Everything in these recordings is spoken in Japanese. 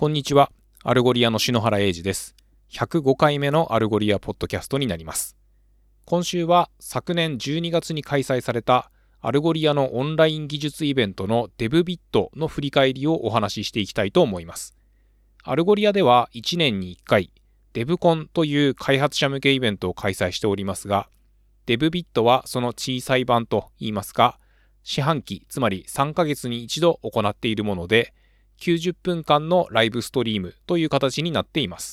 こんにちは。アルゴリアの篠原英二です。105回目のアルゴリアポッドキャストになります。今週は昨年12月に開催されたアルゴリアのオンライン技術イベントの DevBit の振り返りをお話ししていきたいと思います。アルゴリアでは1年に1回 DevCon という開発者向けイベントを開催しておりますが、DevBit はその小さい版といいますか、四半期、つまり3ヶ月に一度行っているもので、90分間のライブストリームという形になっています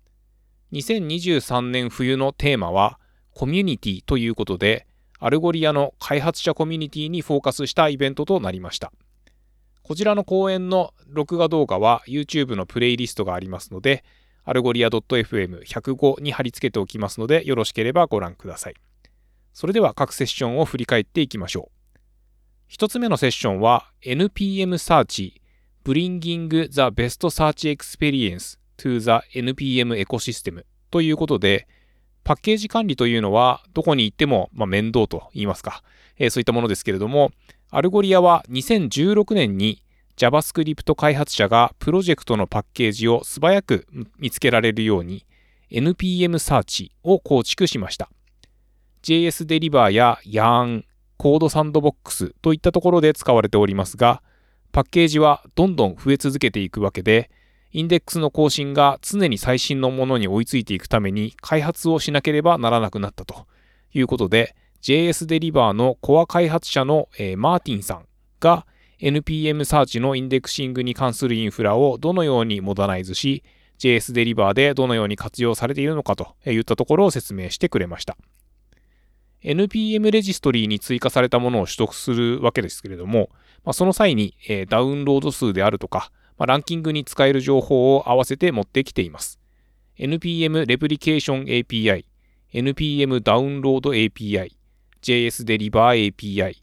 。2023年冬のテーマはコミュニティということで、アルゴリアの開発者コミュニティにフォーカスしたイベントとなりました。こちらの講演の録画動画は YouTube のプレイリストがありますので、アルゴリア .fm105 に貼り付けておきますので、よろしければご覧ください。それでは各セッションを振り返っていきましょう。一つ目のセッションは NPM Search Bringing the Best Search Experience to the NPM Ecosystem ということで、パッケージ管理というのはどこに行っても面倒と言いますか、そういったものですけれども、アルゴリアは2016年に JavaScript 開発者がプロジェクトのパッケージを素早く見つけられるように NPM Search を構築しました。JS デリバーや Yarn、コードサンドボックスといったところで使われておりますが、パッケージはどんどん増え続けていくわけで、インデックスの更新が常に最新のものに追いついていくために開発をしなければならなくなったということで、JS デリバーのコア開発者のマーティンさんが NPM サーチのインデクシングに関するインフラをどのようにモダナイズし、JS デリバーでどのように活用されているのかといったところを説明してくれました。NPM レジストリーに追加されたものを取得するわけですけれども、その際にダウンロード数であるとか、ランキングに使える情報を合わせて持ってきています。NPM レプリケーション API、NPM ダウンロード API、JS デリバー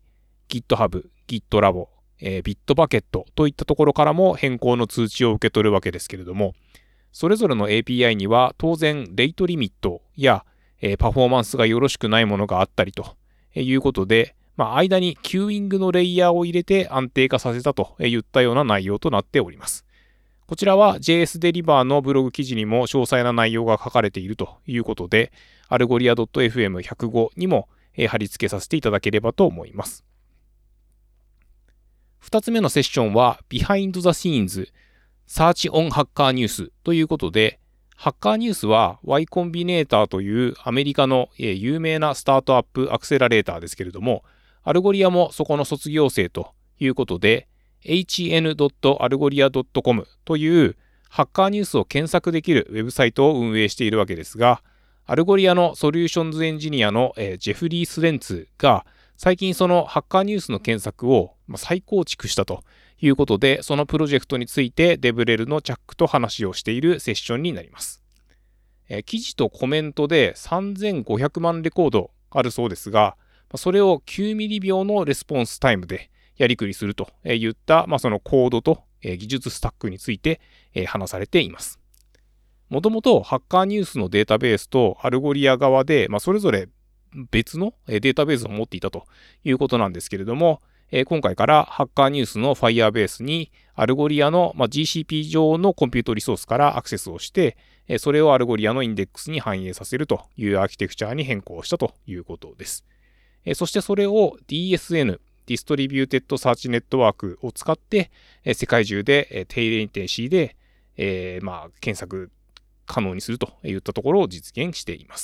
API、GitHub、GitLab、Bitbucket といったところからも変更の通知を受け取るわけですけれども、それぞれの API には当然レイトリミットやパフォーマンスがよろしくないものがあったりということで、間にキューイングのレイヤーを入れて安定化させたといったような内容となっております。こちらは JS デリバーのブログ記事にも詳細な内容が書かれているということで、アルゴリア .fm105 にも貼り付けさせていただければと思います。2つ目のセッションは Behind the Scenes Search on Hacker News ということで、ハッカーニュースは Y コンビネーターというアメリカの有名なスタートアップアクセラレーターですけれども、アルゴリアもそこの卒業生ということで hn.algoria.com というハッカーニュースを検索できるウェブサイトを運営しているわけですが、アルゴリアのソリューションズエンジニアのジェフリー・スレンツが最近そのハッカーニュースの検索を再構築したということで、そのプロジェクトについてデブレルのチャックと話をしているセッションになります。記事とコメントで3500万レコードあるそうですが、それを9ミリ秒のレスポンスタイムでやりくりするといったそのコードと技術スタックについて話されています。もともとハッカーニュースのデータベースとアルゴリア側でそれぞれ別のデータベースを持っていたということなんですけれども、今回からハッカーニュースの Firebase にアルゴリアの GCP 上のコンピュートリソースからアクセスをして、それをアルゴリアのインデックスに反映させるというアーキテクチャに変更したということです。そしてそれを DSN、Distributed Search Network を使って、世界中で低レイテンシーで、検索可能にするといったところを実現しています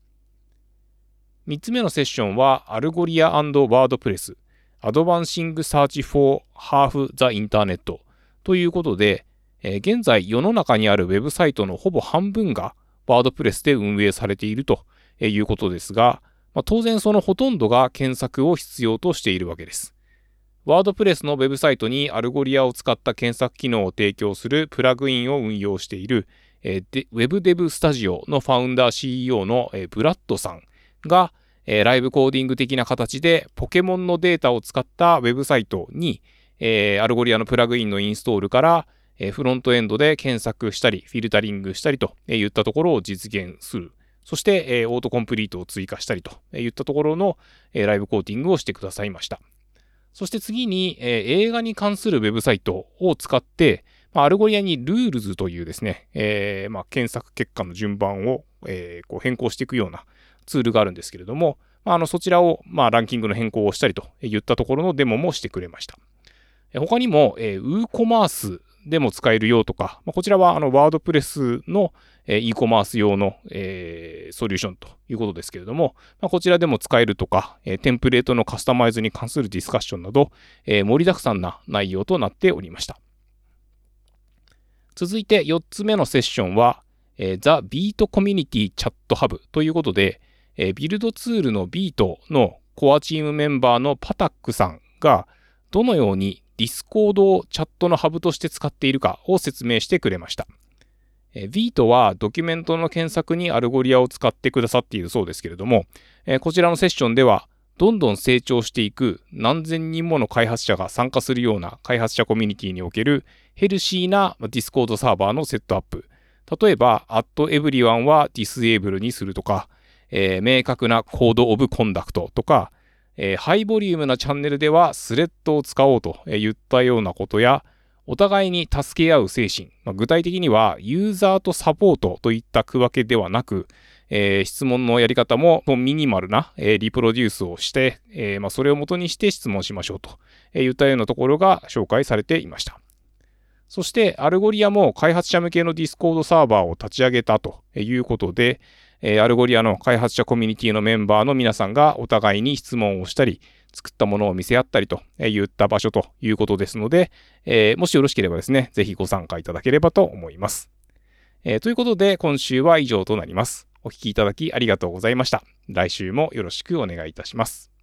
。3つ目のセッションはアルゴリア&ワードプレスAdvancing Search for Half the Internet ということで、現在世の中にあるウェブサイトのほぼ半分がワードプレスで運営されているということですが、当然そのほとんどが検索を必要としているわけです。ワードプレスのウェブサイトにアルゴリアを使った検索機能を提供するプラグインを運用しているWebDev Studio のファウンダー CEO のブラッドさんがライブコーディング的な形でポケモンのデータを使ったウェブサイトにアルゴリアのプラグインのインストールからフロントエンドで検索したりフィルタリングしたりといったところを実現する。そしてオートコンプリートを追加したりといったところのライブコーディングをしてくださいました。そして次に映画に関するウェブサイトを使ってアルゴリアにルールズというですね、検索結果の順番を、こう変更していくようなツールがあるんですけれども、そちらを、ランキングの変更をしたりといったところのデモもしてくれました。他にも、WooCommerce でも使えるよとか、こちらはワードプレスの e コマース用の、ソリューションということですけれども、こちらでも使えるとか、テンプレートのカスタマイズに関するディスカッションなど、盛りだくさんな内容となっておりました。続いて4つ目のセッションは、The Beat Community Chat Hub ということで、ビルドツールの Beat のコアチームメンバーのパタックさんがどのようにDiscord をチャットのハブとして使っているかを説明してくれました。Beat はドキュメントの検索にアルゴリアを使ってくださっているそうですけれども、こちらのセッションではどんどん成長していく何千人もの開発者が参加するような開発者コミュニティにおけるヘルシーな Discord サーバーのセットアップ。例えば、@everyone は disable にするとか、明確なコードオブコンダクトとか、ハイボリュームなチャンネルではスレッドを使おうといったようなことや、お互いに助け合う精神。具体的には、ユーザーとサポートといった区分けではなく、質問のやり方もミニマルな、リプロデュースをして、それを元にして質問しましょうといったようなところが紹介されていました。そして、アルゴリアも開発者向けのディスコードサーバーを立ち上げたということで、アルゴリアの開発者コミュニティのメンバーの皆さんがお互いに質問をしたり、作ったものを見せ合ったりといった場所ということですので、もしよろしければですね、ぜひご参加いただければと思います。ということで、今週は以上となります。お聞きいただきありがとうございました。来週もよろしくお願いいたします。